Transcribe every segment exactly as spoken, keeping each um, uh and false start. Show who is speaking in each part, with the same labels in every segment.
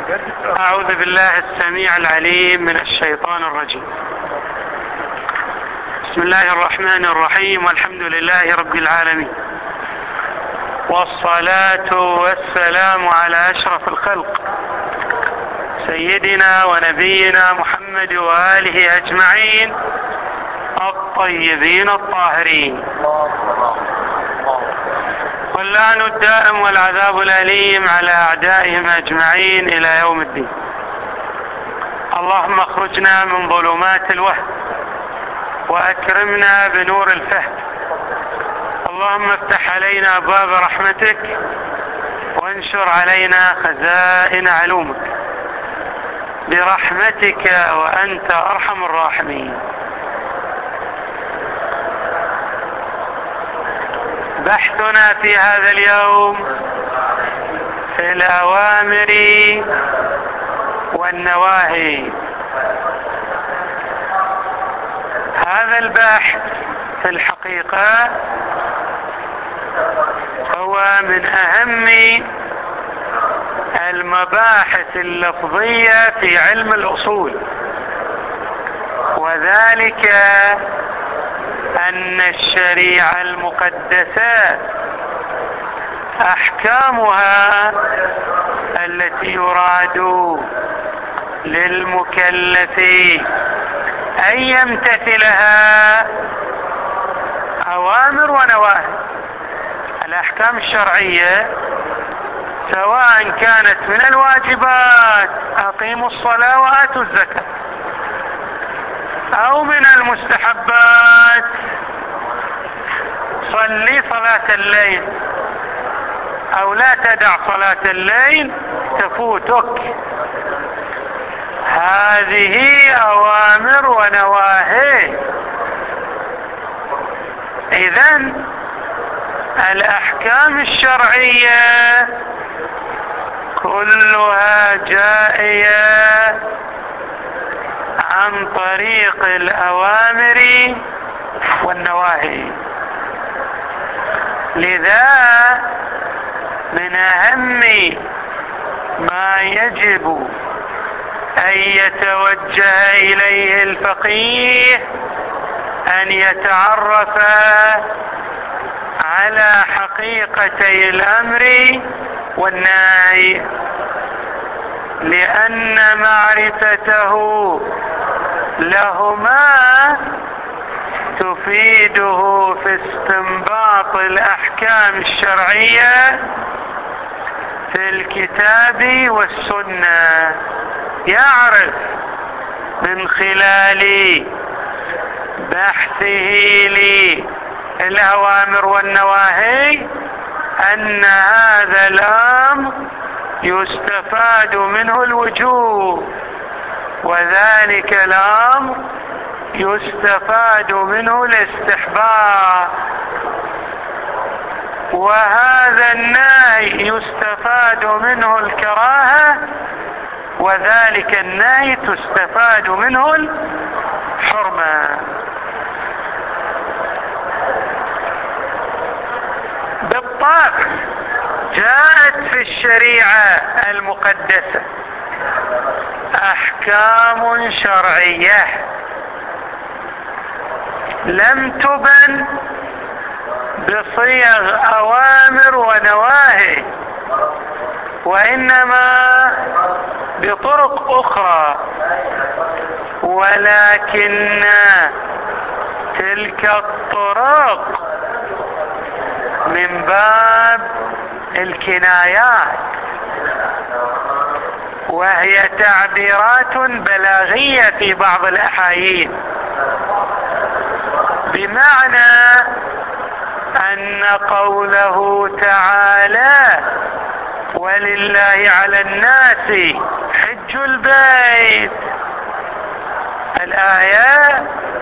Speaker 1: أعوذ بالله السميع العليم من الشيطان الرجيم. بسم الله الرحمن الرحيم، والحمد لله رب العالمين، والصلاة والسلام على أشرف الخلق سيدنا ونبينا محمد وآله أجمعين الطيبين الطاهرين، واللعن الدائم والعذاب الأليم على أعدائهم أجمعين إلى يوم الدين. اللهم اخرجنا من ظلمات الوهم وأكرمنا بنور الفهم. اللهم افتح علينا أبواب رحمتك وانشر علينا خزائن علومك برحمتك وأنت أرحم الراحمين. بحثنا في هذا اليوم في الأوامر والنواهي. هذا البحث في الحقيقة هو من أهم المباحث اللفظية في علم الأصول، وذلك أن الشريعة المقدسة أحكامها التي يراد للمكلف أن يمتثلها أوامر ونواهي. الأحكام الشرعية سواء كانت من الواجبات أقيموا الصلاة وآتوا الزكاة، أو من المستحبات صلي صلاة الليل، أو لا تدع صلاة الليل تفوتك. هذه أوامر ونواهي. إذن الأحكام الشرعية كلها جائية عن طريق الأوامر والنواهي. لذا من أهم ما يجب أن يتوجه إليه الفقيه أن يتعرف على حقيقتي الأمر والنهي، لأن معرفته لهما تفيده في استنباط الأحكام الشرعية في الكتاب والسنة. يعرف من خلال بحثه للأوامر والنواهي أن هذا الأمر يستفاد منه الوجوب، وذلك الأمر يستفاد منه الاستحباب، وهذا النهي يستفاد منه الكراهة، وذلك النهي تستفاد منه الحرمة. بالطبع جاءت في الشريعة المقدسة أحكام شرعية لم تبن بصيغ أوامر ونواهي، وإنما بطرق أخرى، ولكن تلك الطرق من باب الكنايات، وهي تعبيرات بلاغية في بعض الأحايين، بمعنى أن قوله تعالى ولله على الناس حج البيت، الآية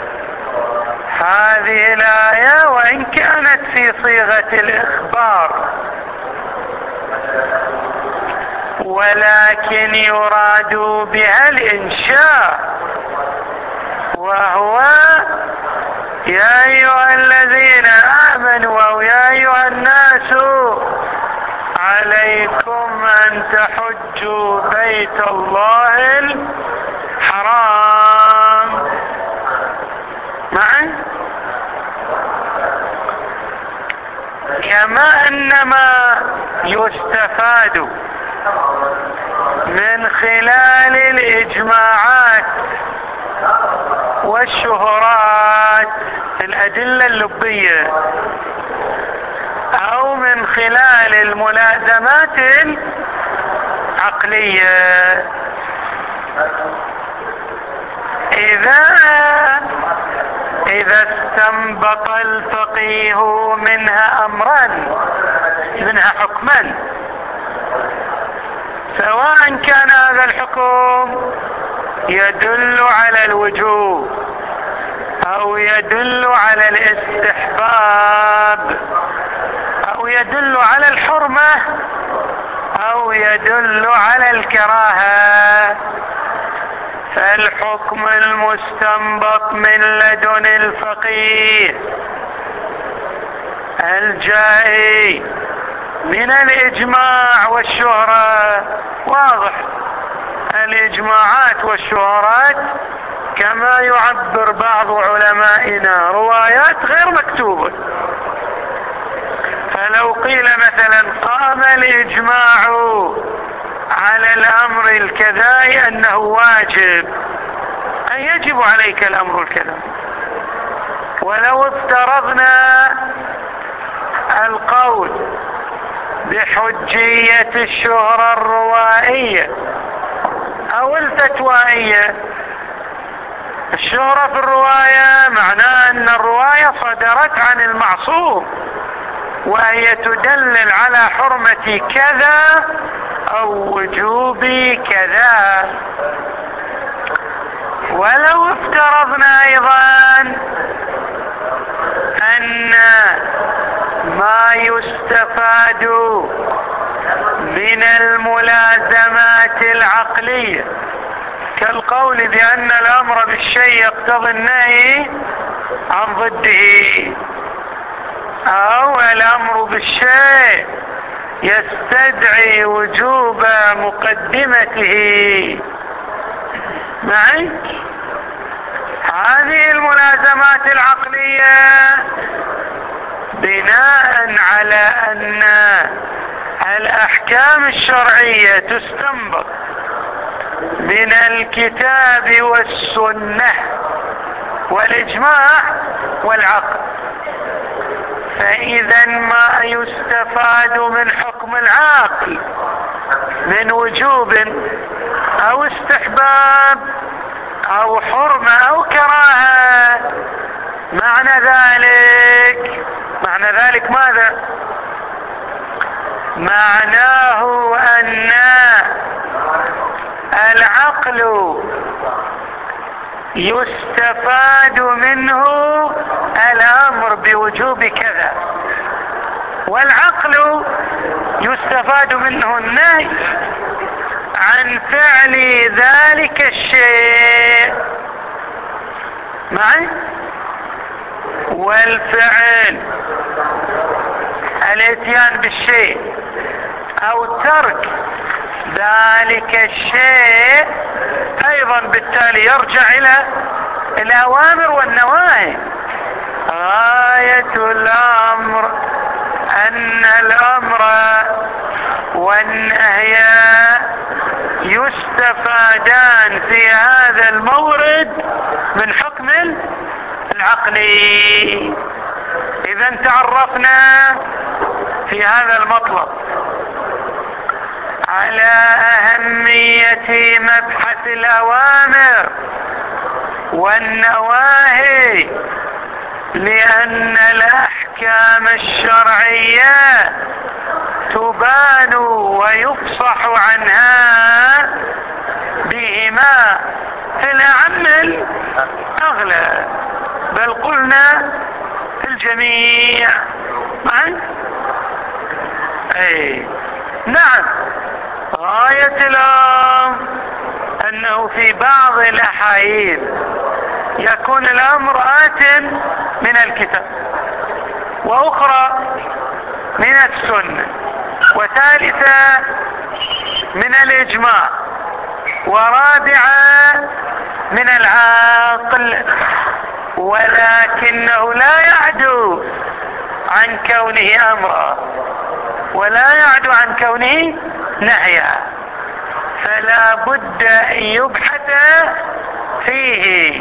Speaker 1: هذه الآية وإن كانت في صيغة الإخبار، ولكن يراد بها الإنشاء، وهو يا أيها الذين آمنوا أو يا أيها الناس عليكم أن تحجوا بيت الله الحرام. معي؟ كما أنما يستفاد من خلال الإجماعات والشهرات الأدلة اللبية أو من خلال الملازمات العقلية، إذا إذا استنبط الفقيه منها أمرا، منها حكما، سواء كان هذا الحكم يدل على الوجوب أو يدل على الاستحباب أو يدل على الحرمة أو يدل على الكراهة، فالحكم المستنبط من لدن الفقيه الجائي من الإجماع والشهرة واضح. الإجماعات والشهرات كما يعبر بعض علمائنا روايات غير مكتوبة، فلو قيل مثلا قام الإجماع على الأمر الكذا أنه واجب، أن يجب عليك الأمر الكذا. ولو افترضنا القول بحجية الشهرة الروائية أو الفتوائية، الشهرة في الرواية معناه أن الرواية صدرت عن المعصوم وهي تدلل على حرمة كذا أو وجوب كذا. ولو افترضنا أيضا أن ما يستفاد من الملازمات العقلية كالقول بأن الأمر بالشيء يقتضي النهي عن ضده، أو الأمر بالشيء يستدعي وجوب مقدمته، معي؟ هذه الملازمات العقلية بناء على أن الأحكام الشرعية تستنبط من الكتاب والسنة والإجماع والعقل، فإذا ما يستفاد من حكم العاقل من وجوب أو استحباب أو حرمة أو كراهة، معنى ذلك معنى ذلك ماذا؟ معناه أن العقل يستفاد منه الأمر بوجوب كذا، والعقل يستفاد منه النهي عن فعل ذلك الشيء، معي؟ والفعل الاتيان بالشيء أو ترك ذلك الشيء أيضا بالتالي يرجع إلى الأوامر والنواهي. غاية الأمر أن الأمر والنهي يستفادان في هذا المورد من حكم العقلي. إذا تعرفنا في هذا المطلب على أهمية مبحث الأوامر والنواهي، لأن الأحكام الشرعية تبان ويفصح عنها بهما في الأعم الأغلى، بل قلنا في الجميع. معي؟ أي نعم. غاية الأمر أنه في بعض الأحايين يكون الأمر آت من الكتاب وأخرى من السنة وثالثة من الإجماع، ورابعة من العقل، ولكنه لا يعدو عن كونه أمرا ولا يعدو عن كونه نهيا، فلا بد أن يبحث فيه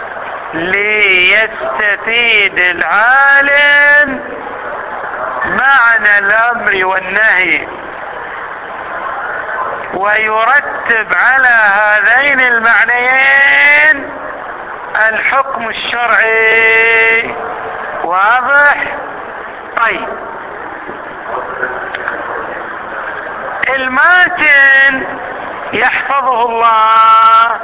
Speaker 1: ليستفيد العالم معنى الأمر والنهي، ويرتب على هذين المعنيين الحكم الشرعي. واضح؟ طيب، الماتن يحفظه الله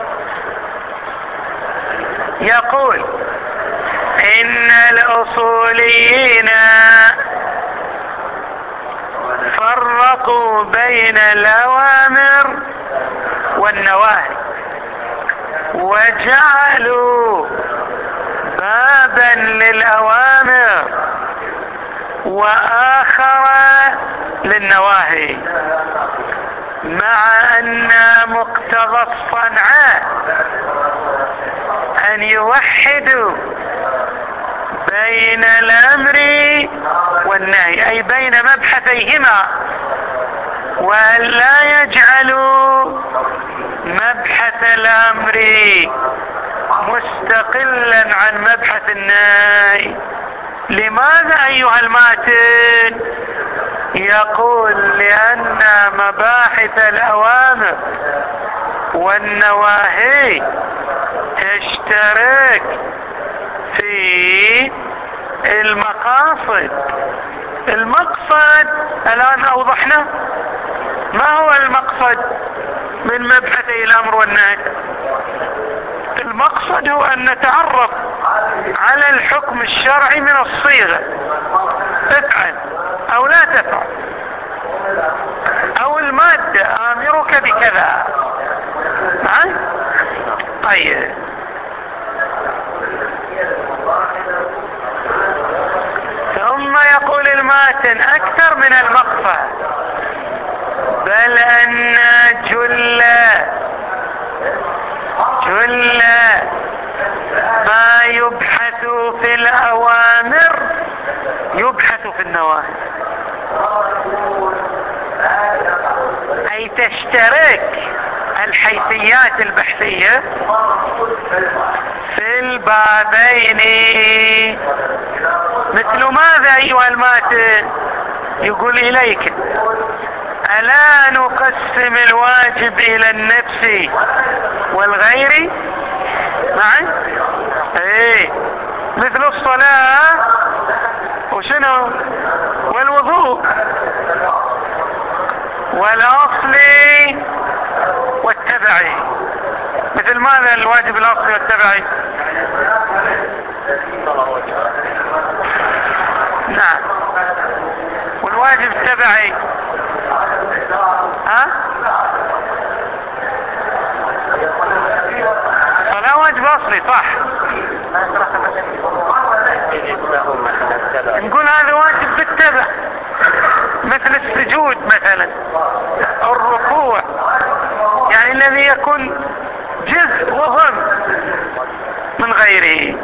Speaker 1: يقول إن الأصوليين فرقوا بين الأوامر والنواهي، وجعلوا بابا للأوامر وآخر للنواهي، مع أن مقتضى الصنعاء أن يوحدوا بين الأمر والنهي، أي بين مبحثيهما، وأن لا يجعلوا مبحث الأمر مستقلا عن مبحث النهي. لماذا أيها الماتن؟ يقول لأن مباحث الأوامر والنواهي تشترك في المقاصد. المقصد الآن أوضحنا، ما هو المقصد من مبحثي الأمر والنهي؟ المقصد هو أن نتعرف على الحكم الشرعي من الصيغة، افعل أو لا تفعل، أو المادة آمرك بكذا. طيب، ثم يقول الماتن أكثر من المقصد، بل أن جل جل ما يبحث في الأوامر يبحث في النواهي، أي تشترك الحيثيات البحثية في البابين. مثل ماذا أيها الماتن؟ يقول إليك ألا نقسم الواجب إلى النفس والغير معا؟ ايه، مثل الصلاة وشنو والوضوء والأصل والتبعي. مثل ماذا الواجب الأصلي والتبعي؟ نعم، والواجب التبعي ها؟ صلاة واجب أصلي، صح. نقول هذا واجب بالتبع، مثل السجود مثلا، الركوع، يعني الذي يكون جزء وهم من غيره.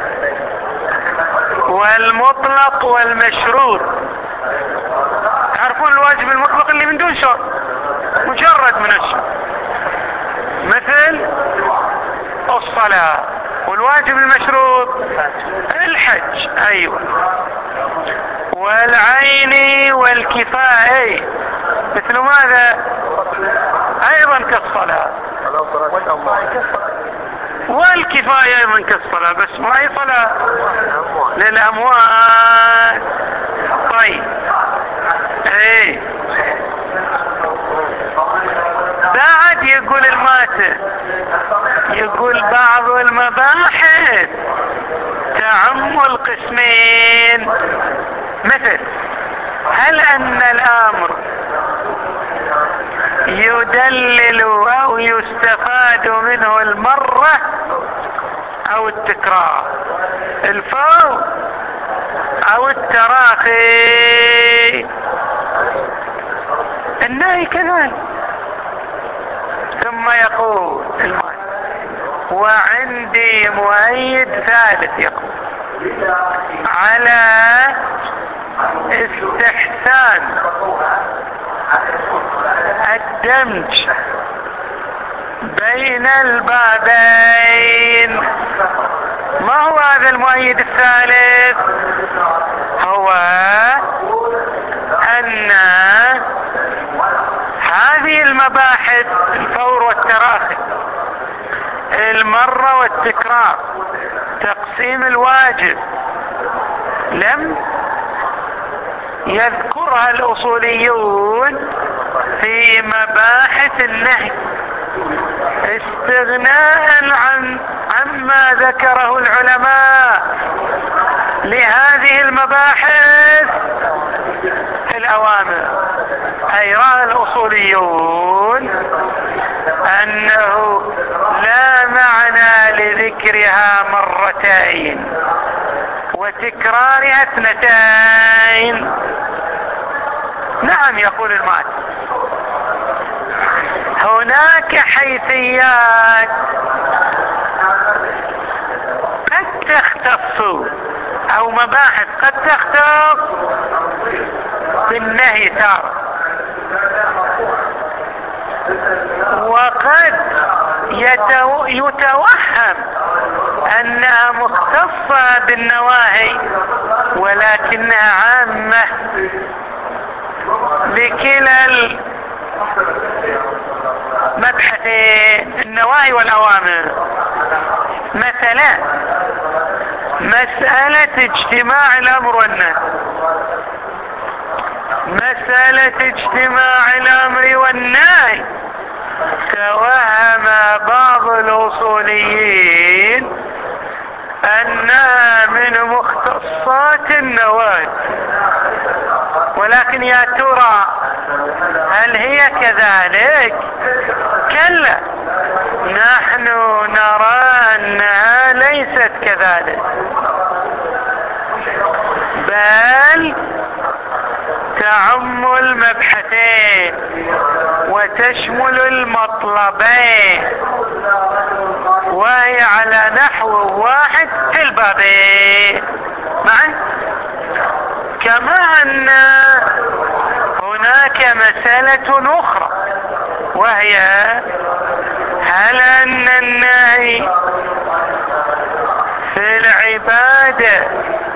Speaker 1: والمطلق والمشروط، تعرفون الواجب المطلق اللي من دون شرط، مجرد من الشرط، مثل الصلاة. والواجب المشروط الحج، ايوه. والعين والكفاية، مثل ماذا؟ ايضا كالصلاة. والكفاية ايضا كالصلاة، بس ما هي صلاة للأموات. طيب، ايه، بعد يقول الماتن، يقول بعض المباحث تعم القسمين، مثل هل أن الأمر يدلل أو يستفاد منه المرة أو التكرار، الفور أو التراخي. النهي كذلك. ثم يقول المؤلف وعندي مؤيد ثالث يقول على استحسان الدمج بين البابين. ما هو هذا المؤيد الثالث؟ هو أن هذه المباحث الفور والتراخي، المرة والتكرار، تقسيم الواجب، لم يذكرها الأصوليون في مباحث النهي استغناء عن عما ذكره العلماء لهذه المباحث في الأوامر. أي رأى الأصوليون أنه لا معنى لذكرها مرتين وتكرارها اثنتين. نعم يقول المؤلف هناك حيثيات قد تختص او مباحث قد تختص بالنهي تارة، وقد يتو يتوهم انها مختصة بالنواهي ولكنها عامة لكلا المبحثين النواهي والاوامر. مثلا مسألة اجتماع الامر والنهي، مسألة اجتماع الامر والنهي توهم بعض الاصوليين انها من مختصات النواهي، ولكن يا ترى هل هي كذلك؟ كلا، نحن نرى انها ليست كذلك، بل تعم المبحثين وتشمل المطلبين، وهي على نحو واحد في البابين معي. كما ان هناك مسألة اخرى وهي هل ان النهي في العبادة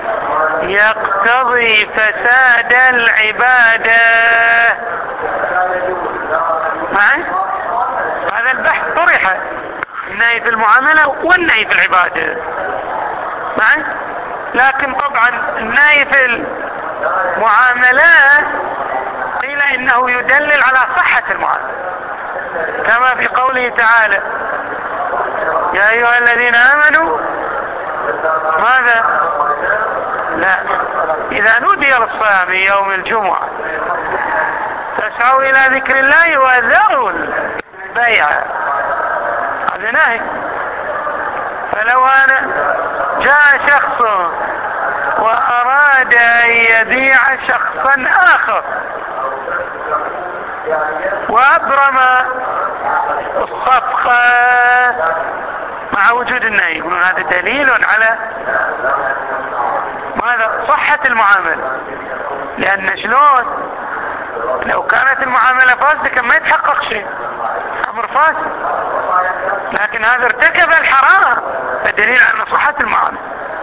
Speaker 1: يقتضي فساد العبادة معي؟ هذا البحث طرح، النهي في المعاملة والنهي في العبادة معي. لكن طبعا النهي في المعاملات قيل انه يدلل على صحة المعاملة، كما في قوله تعالى يا ايها الذين امنوا ماذا؟ لا، اذا نودي للصيام يوم الجمعة فاسعوا الى ذكر الله وذروا البيع، هذا نهي. فلو انا جاء شخص واراد ان يبيع شخصا اخر وابرم الصفقة مع وجود النهي، يقولون هذا دليل على ماذا؟ صحة المعاملة. لان شلون لو كانت المعاملة فاسدة كان ما يتحقق شيء، امر فاسد، لكن هذا ارتكب الحرام فدليل على صحة المعاملة.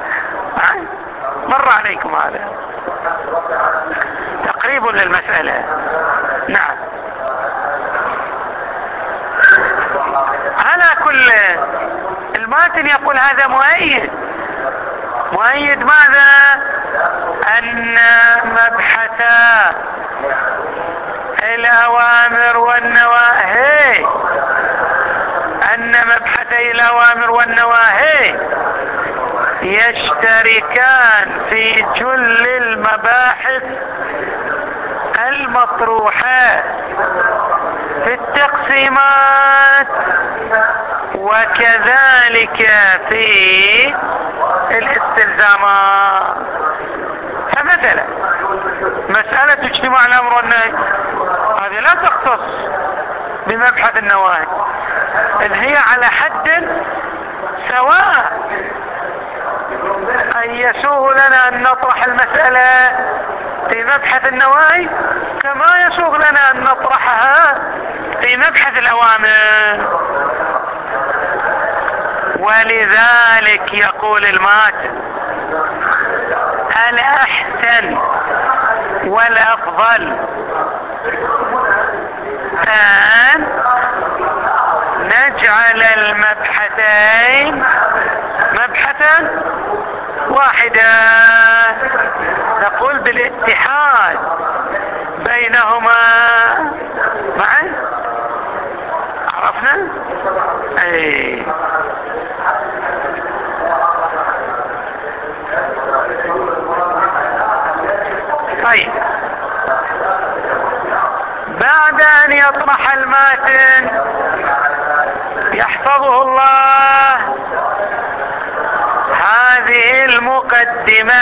Speaker 1: مر عليكم هذا تقريب للمسألة. نعم. على كل الماتن يقول هذا مؤيد. مؤيد ماذا؟ ان مبحثا الاوامر والنواهي ان مبحثي الاوامر والنواهي يشتركان في جل المباحث المطروحة في التقسيمات وكذلك في الاستلزامات. فمثلا مسألة اجتماع الامر والنهي هذه لا تختص بمبحث النواهي، إذ هي على حد سواء. أن يسوغ لنا أن نطرح المسألة في مبحث النواهي كما يسوغ لنا أن نطرحها في مبحث الأوامر. ولذلك يقول الماتن: الأحسن والأفضل أن نجعل المبحثين مبحثا واحدا، نقول بالاتحاد بينهما معا. عرفنا؟ اي طيب، بعد ان يطرح الماتن يحفظه الله هذه المقدمة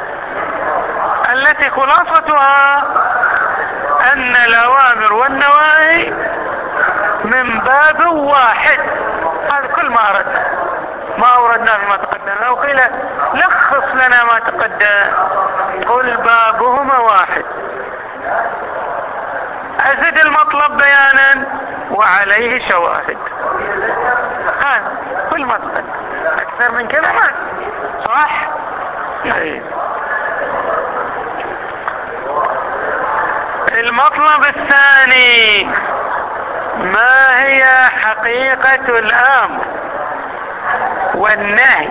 Speaker 1: التي خلاصتها ان الاوامر والنواهي من باب واحد. هذا كل ما اردنا، ما اوردناه فيما تقدم. لو قيل لخص لنا ما تقدم، قل بابهما واحد. ازد المطلب بيانا وعليه شواهد. هذا كل ما تقدم، اكثر من كذا ما صح. ايه. المطلب الثاني: ما هي حقيقة الامر والنهي؟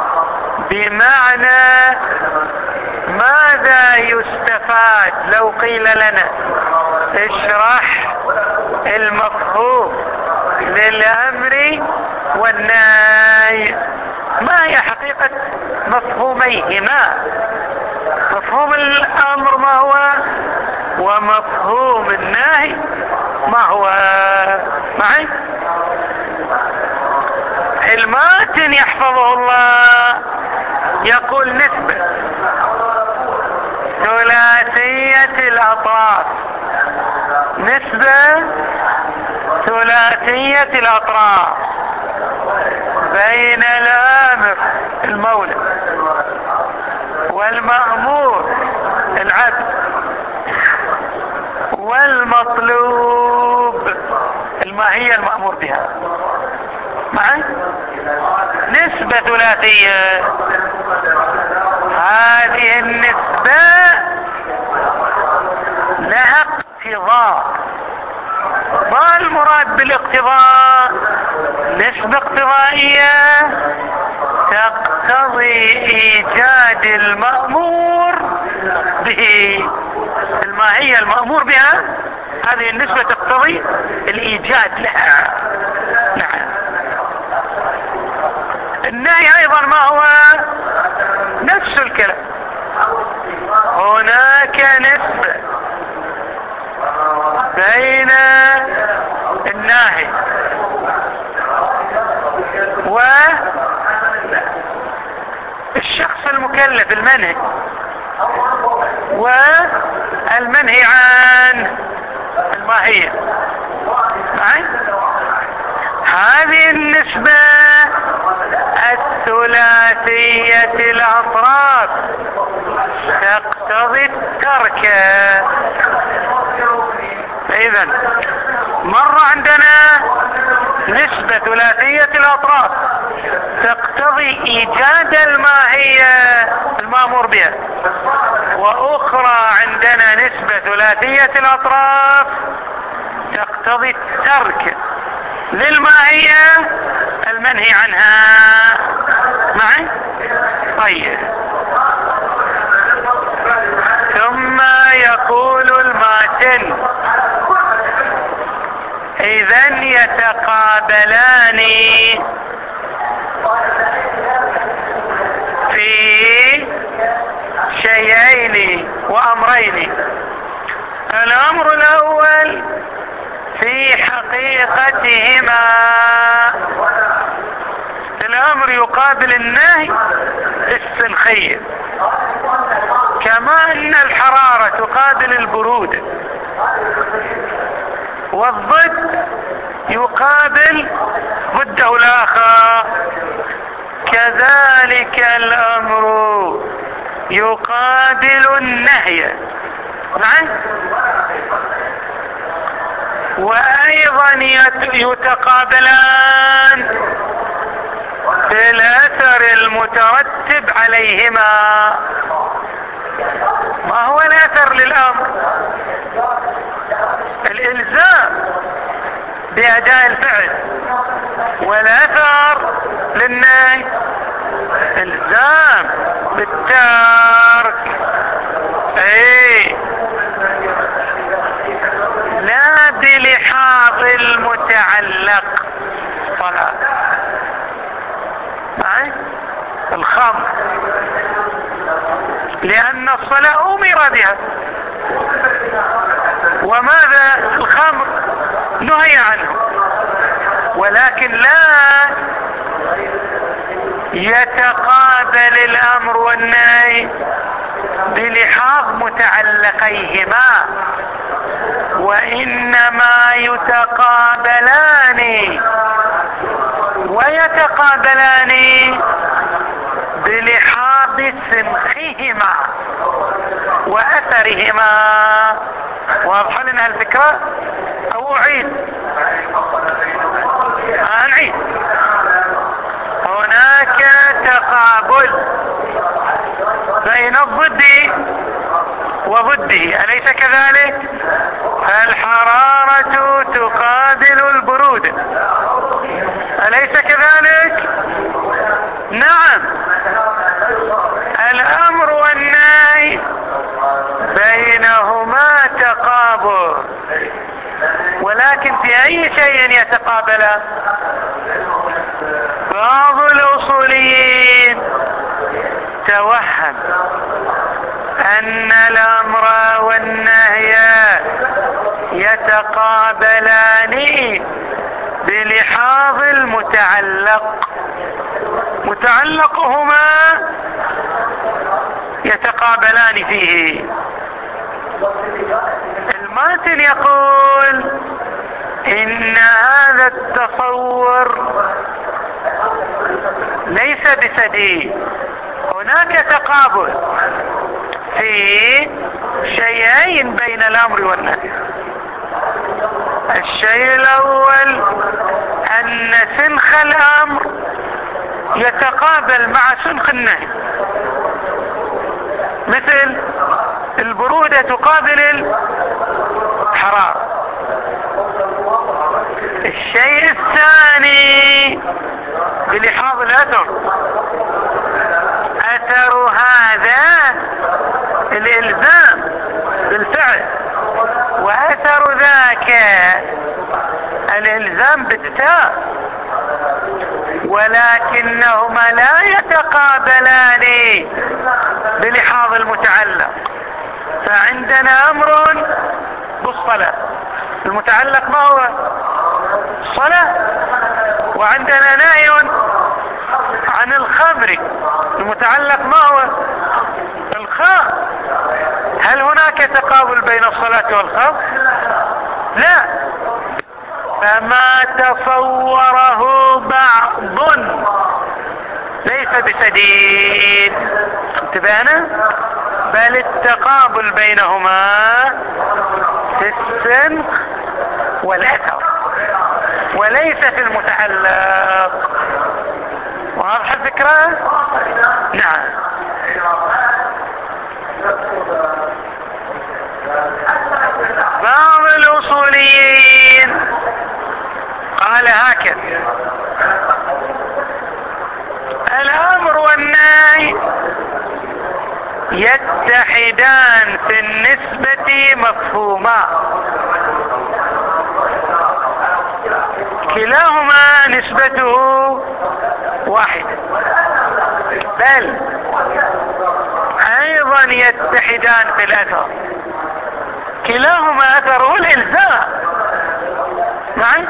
Speaker 1: بمعنى ماذا يستفاد لو قيل لنا اشرح المفهوم للامر والنهي. ما هي حقيقة مفهوميهما؟ مفهوم الامر ما هو، ومفهوم النهي ما هو؟ معي؟ الماتن يحفظه الله يقول: نسبة ثلاثية الأطراف، نسبة ثلاثية الأطراف بين الآمر المولى والمأمور العبد والمطلوب الماهية المأمور بها. معي؟ نسبة ثلاثية. هذه النسبة لها اقتضاء. ما المراد بالاقتضاء؟ نسبة اقتضائية تقتضي ايجاد المأمور به، الماهية المأمور بها. هذه النسبة تقتضي الايجاد لها. نعم. النهي ايضا ما هو؟ نفس الكلام. هناك نسبة بين الناهي والشخص المكلف المنهي والمنهي عن الماهية. هذه النسبة الثلاثية الأطراف تقتضي الترك. إذا مر عندنا نسبة ثلاثية الأطراف تقتضي إيجاد الماهية المأمور بها، وأخرى عندنا نسبة ثلاثية الأطراف تقتضي الترك للماهية المنهي عنها. معي؟ طيب. ثم يقول الماتن: إذن يتقابلان في شيئين وأمرين. الأمر الأول في حقيقتهما، الأمر يقابل النهي السنخية، كما أن الحرارة تقابل البرودة والضد يقابل ضده الآخر. كذلك الأمر يقابل النهي. نعم. وأيضا يتقابلان بالأثر المترتب عليهما. ما هو الأثر للأمر؟ الإلزام بأداء الفعل، والأثر للنهي إلزام بالترك. اي لا بلحاظ المتعلق. طلع معي الخمر، لأن الصلاة أمر بها. وماذا الخمر نهي عنه، ولكن لا يتقابل الأمر والنهي بلحاظ متعلقيهما، وإنما يتقابلان ويتقابلان بلحاظ سمخهما وأثرهما. واضح لنا الفكرة أو أعيد؟ آه نعيد. هناك تقابل بين الضد وضده، أليس كذلك؟ الحرارة تقابل البرودة، أليس كذلك؟ نعم. الأمر والنهي بينهما تقابل، ولكن في أي شيء يتقابلان؟ بعض الأصوليين توهم أن الأمر والنهي يتقابلان بلحاظ المتعلق، متعلقهما يتقابلان فيه. الماتن يقول إن هذا التصور ليس بسديد، هناك تقابل في شيئين بين الأمر والنهي. الشيء الأول أن سنخ الأمر يتقابل مع سنخ النهي، مثل البرودة تقابل الحرارة. الشيء الثاني بلحاظ الأثر، أثر هذا الإلزام بالفعل، وأثر ذاك الإلزام بالتاء، ولكنهما لا يتقابلان بلحاظ المتعلق. فعندنا أمر بالصلاة، المتعلق ما هو؟ الصلاة. وعندنا نهي عن الخمر، المتعلق ما هو؟ الخمر. هل هناك تقابل بين الصلاة والخمر؟ لا. فما تصوره بعض ليس بسديد، انتبهنا؟ بل التقابل بينهما في السنخ والأثر وليس في المتعلق. واضح الفكرة؟ نعم. بعض الأصوليين قال هكذا: الأمر والنهي يتحدان في النسبة مفهوما، كلاهما نسبته واحدة، بل أيضا يتحدان في الأثر، كلاهما أثره الإلزام. معي؟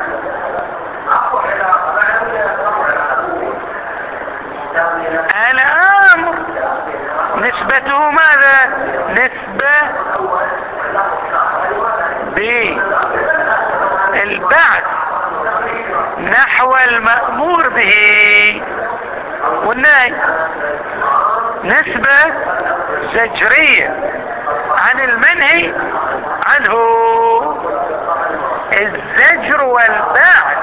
Speaker 1: الأمر نسبته ماذا؟ نسبة والمأمور به، والنهي نسبة زجرية عن المنهي عنه. الزجر والبعد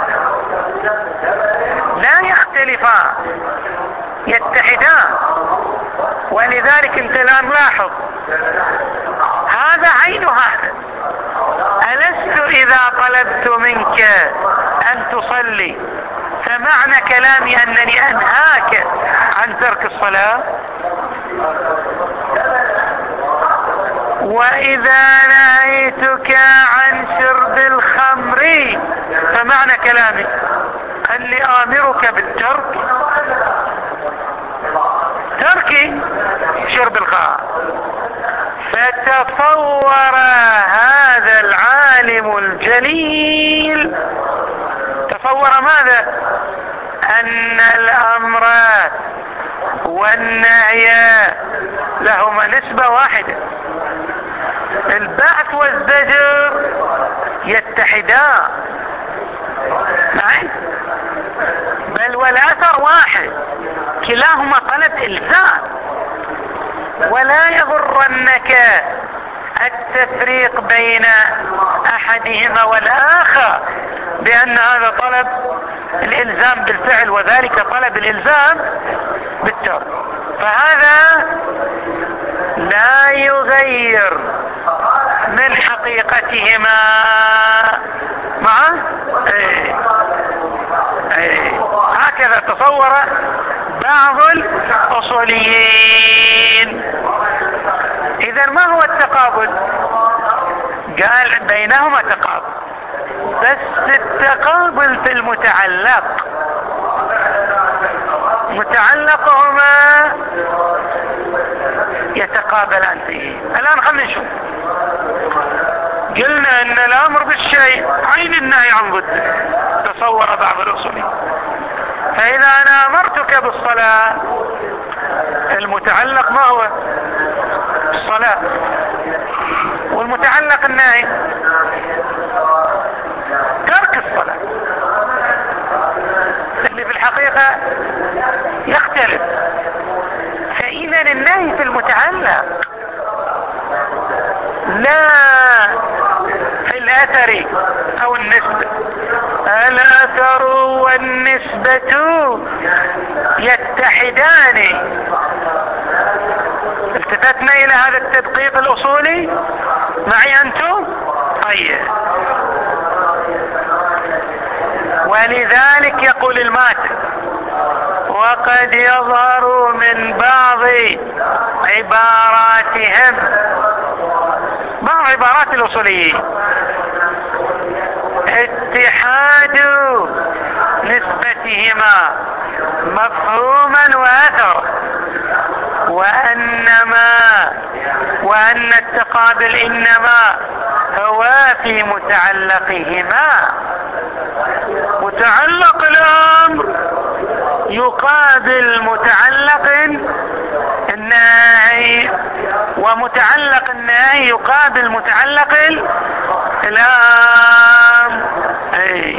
Speaker 1: لا يختلفان، يتحدان. ولذلك انت الان لاحظ هذا عين هذا. ألست إذا طلبت منك أن تصلي فمعنى كلامي أنني أنهاك عن ترك الصلاة؟ وإذا نهيتك عن شرب الخمر فمعنى كلامي أني آمرك بالترك ترك شرب الخمر. فتصور هذا العالم الجليل، تصور ماذا؟ أن الأمر والنهي لهما نسبة واحدة، البعث والزجر يتحدان معي، بل والأثر واحد، كلاهما طلب إلزام. ولا يغرنك التفريق بين أحدهما والآخر بأن هذا طلب الإلزام بالفعل وذلك طلب الإلزام بالترك، فهذا لا يغير من حقيقتهما معه. ايه ايه هكذا تصور بعض الأصوليين. إذا ما هو التقابل؟ قال بينهما تقابل، بس التقابل في المتعلق، متعلقهما يتقابلان فيه. الآن خلينا نشوف. قلنا ان الامر بالشيء عين النهي عن ضده، تصور بعض الاصوليين. فاذا انا امرتك بالصلاة المتعلق ما هو؟ الصلاة. والمتعلق النهي ترك الصلاة، اللي في الحقيقة يختلف. فاذا النهي في المتعلق لا في الاثر او النسبة. الاثر والنسبة يتحدان. التفتنا الى هذا التدقيق الاصولي معي انتم؟ طيب. ولذلك يقول الماتن: وقد يظهر من بعض عباراتهم، بعض عبارات الاصوليين، اتحاد نسبتهما مفهوما واثرا، وانما وان التقابل انما هو في متعلقهما. متعلق الامر يقابل متعلق النهي، ومتعلق النهي يقابل متعلق الامر. اي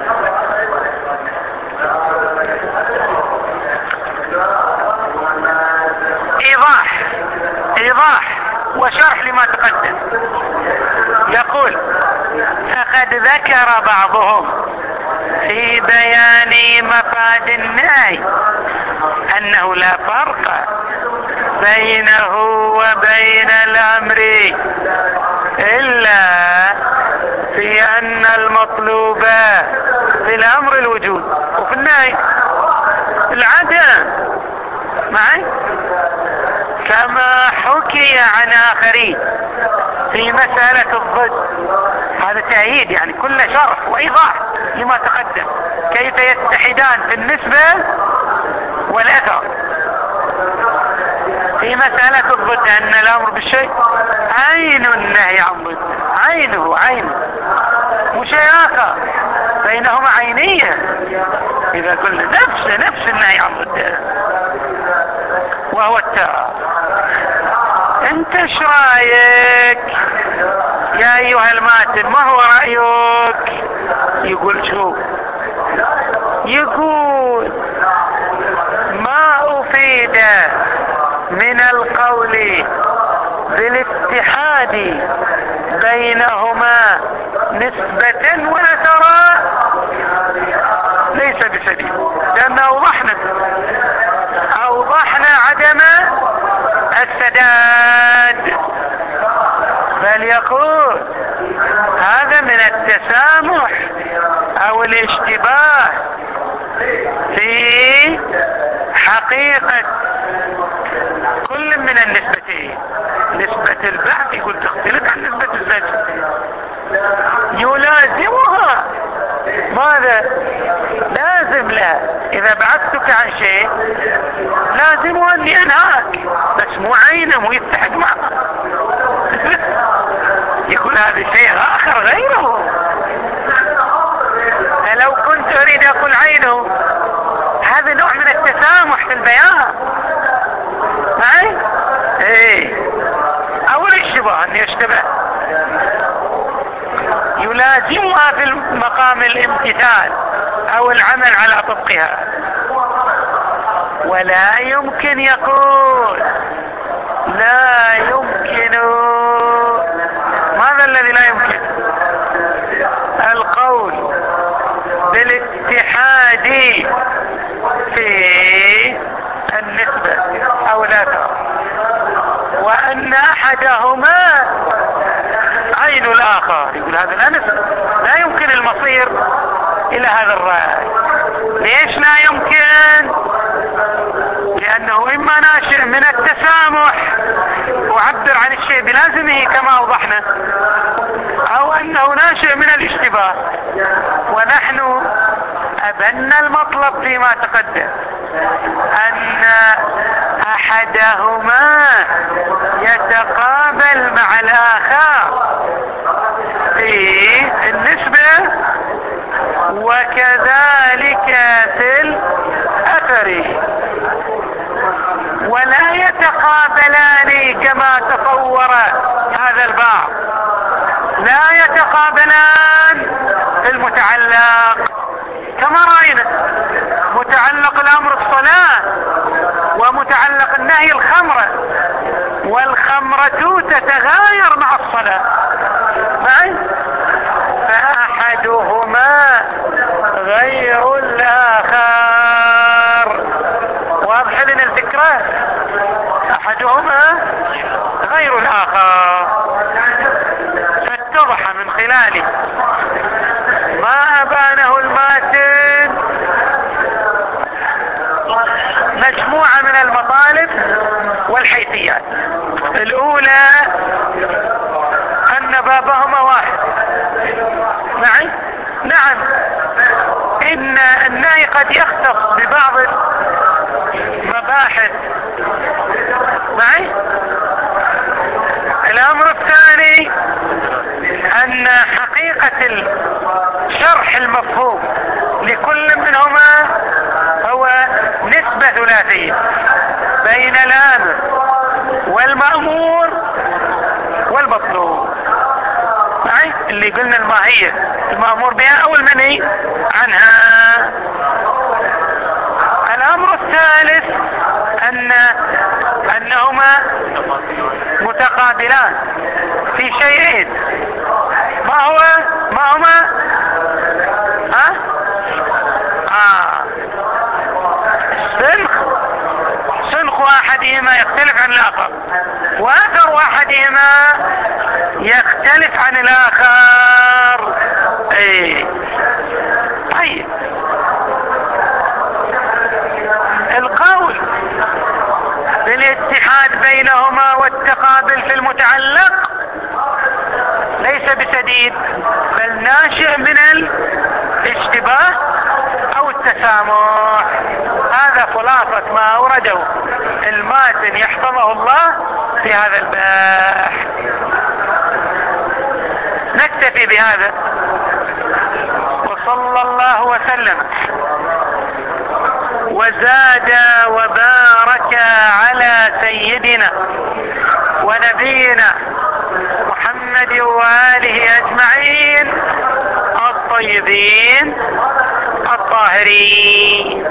Speaker 1: ايضاح ايضاح وشرح لما تقدم. يقول: فقد ذكر بعضهم في بيان مفاد النهي انه لا فرق بينه وبين الامر الا في ان المطلوب في الامر الوجود وفي النهي العدم معي، كما حكي عن اخرين في مسألة الضد. هذا تأييد يعني كل شرح وايضاح لما تقدم، كيف يتحدان في النسبة والاثر. في مسألة الضد ان الامر بالشيء عين النهي عن ضد، عينه عين وشيء اخر، بينهما عينية. اذا قلنا نفس نفس النهي عن ضد وهو الترى. انت ايش رايك يا ايها الماتن؟ ما هو رايك؟ يقول شوف، يقول ما أفيد من القول بالاتحاد بينهما نسبة وأثرا ليس بسديد، لأن أوضحنا أوضحنا عدم السداد، بل يقول هذا من التسامح أو الاشتباه في حقيقة كل من النسبتين. نسبة البعث يقول تختلف عن نسبة الزجر، يلازمها ماذا؟ لازم لها. إذا بعثتك عن شيء لازم أني أنهاك، بس مو عينه، مو يتحد معها. يقول هذا شيء آخر غيره. لو كنت أريد أقول عينه، هذا نوع من التسامح في البيان معي؟ ايه، أو الاشتباه أن يشتبه، يلازمها في مقام الامتثال أو العمل على طبقها. ولا يمكن يقول، لا يمكن. ماذا الذي لا يمكن؟ القول بالاتحاد في النسبة أو الأثر، وأن أحدهما عين الآخر. يقول هذا لا نسبة، لا يمكن المصير إلى هذا الرأي. ليش لا يمكن؟ لأنه إما ناشئ من التسامح وعبر عن الشيء بلازمه كما أوضحنا، أو أنه ناشئ من الاشتباه، ونحن أبنى المطلب فيما تقدم أن أحدهما يتقابل مع الآخر في النسبة، وكذلك في الأثر، ولا يتقابلان كما تصور هذا البعض. لا يتقابلان في المتعلق كما رأينا، متعلق الأمر الصلاة ومتعلق النهي الخمرة، والخمرة تتغاير مع الصلاة معي، فأحدهما غير الآخر. واضح لنا الفكرة؟ أحدهما غير الآخر، فاتضح من خلاله ما أبانه الماتن مجموعة من المطالب والحيثيات. الأولى أن بابهما واحد معي. نعم، إن النهي قد يختص ببعض المباحث معي. الأمر الثاني أن حقيقة الشرح المفهوم لكل منهما هو نسبة ثلاثية بين الآمر والمأمور والمطلوب معي، اللي قلنا الماهية المأمور بها أو المنهي عنها. الأمر الثالث أن أنهما متقابلان في شيئين. ما هو ما هما ها آه. سنخ سنخ أحدهما يختلف عن الآخر، وأثر أحدهما يختلف عن الآخر. ايه طيب، القول بالاتحاد بينهما والتقابل في المتعلق ليس بسديد، بل ناشئ من الاشتباه او التسامح. هذا خلاصة ما أورده الماتن يحفظه الله في هذا الباحث. نكتفي بهذا، وصلى الله وسلم وزاد وبارك على سيدنا ونبينا محمد وآله أجمعين الطيبين الطيبين. الظاهري.